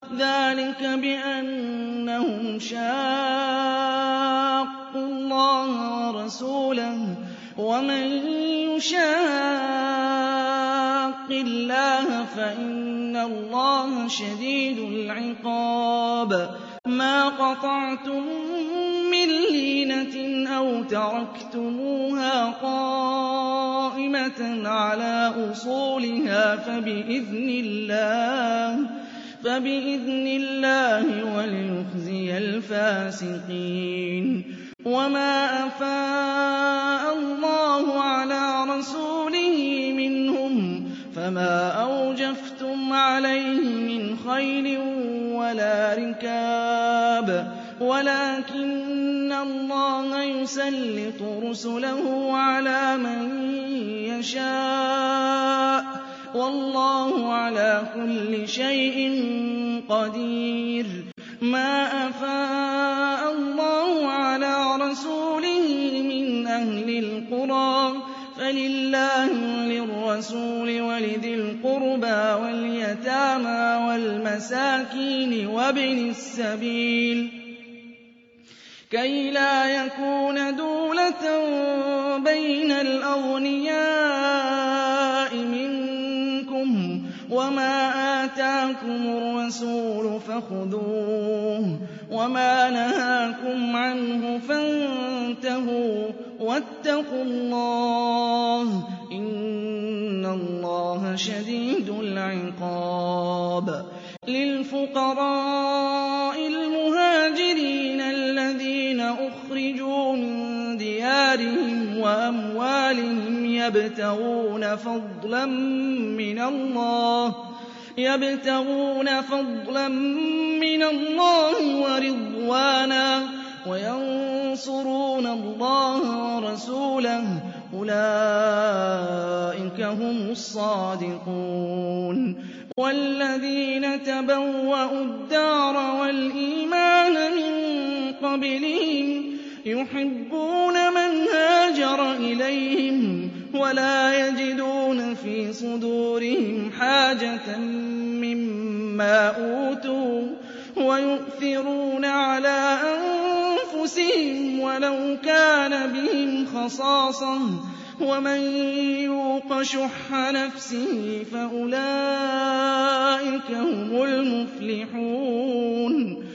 ذَٰلِكَ بِأَنَّهُمْ شَاقُّوا اللَّهَ وَرَسُولَهُ ۖ وَمَن يُشَاقِّ اللَّهَ فَإِنَّ اللَّهَ شَدِيدُ الْعِقَابِ مَا قَطَعْتُم مِّن لِّينَةٍ أَوْ تَرَكْتُمُوهَا قَائِمَةً عَلَىٰ أُصُولِهَا فَبِإِذْنِ اللَّهِ وَلِيُخْزِيَ الْفَاسِقِينَ وَمَا أَفَاءَ اللَّهُ عَلَىٰ رَسُولِهِ مِنْهُمْ فَمَا أَوْجَفْتُمْ عَلَيْهِ مِنْ خَيْلٍ وَلَا رِكَابٍ وَلَٰكِنَّ اللَّهَ يُسَلِّطُ رُسُلَهُ عَلَىٰ مَن يَشَاءُ ۚ وَاللَّهُ عَلَىٰ كُلِّ شَيْءٍ قَدِيرٌ مَا أَفَاءَ اللَّهُ عَلَىٰ رَسُولِهِ مِنْ أَهْلِ الْقُرَىٰ فَلِلَّهِ وَلِلرَّسُولِ وَلِذِي الْقُرْبَىٰ وَالْيَتَامَىٰ وَالْمَسَاكِينِ وَابْنِ السَّبِيلِ كَيْ لَا يَكُونَ دُولَةً بَيْنَ الْأَغْنِيَاءِ مِنكُمْ ۚ وَمَا آتَاكُمُ الرَّسُولُ فَخُذُوهُ وَمَا نَهَاكُمْ عَنْهُ فَانتَهُوا ۚ وَاتَّقُوا اللَّهَ ۖ إِنَّ اللَّهَ شَدِيدُ الْعِقَابِ لِلْفُقَرَاءِ الْمُهَاجِرِينَ الَّذِينَ أُخْرِجُوا مِن دِيَارِهِمْ وَأَمْوَالِهِمْ يَبْتَغُونَ فَضْلًا مِّنَ اللَّهِ وَرِضْوَانًا وَيَنصُرُونَ اللَّهَ وَرَسُولَهُ ۚ أُولَٰئِكَ هُمُ الصَّادِقُونَ وَالَّذِينَ تَبَوَّءُوا الدَّارَ وَالْإِيمَانَ مِن قَبْلِهِمْ يُحِبُّونَ مَنْ هَاجَرَ إِلَيْهِمْ وَلَا يَجِدُونَ فِي صُدُورِهِمْ حَاجَةً مِّمَّا أُوتُوا وَيُؤْثِرُونَ عَلَىٰ أَنفُسِهِمْ وَلَوْ كَانَ بِهِمْ خَصَاصَةٌ ۚ وَمَن يُوقَ شُحَّ نَفْسِهِ فَأُولَٰئِكَ هُمُ الْمُفْلِحُونَ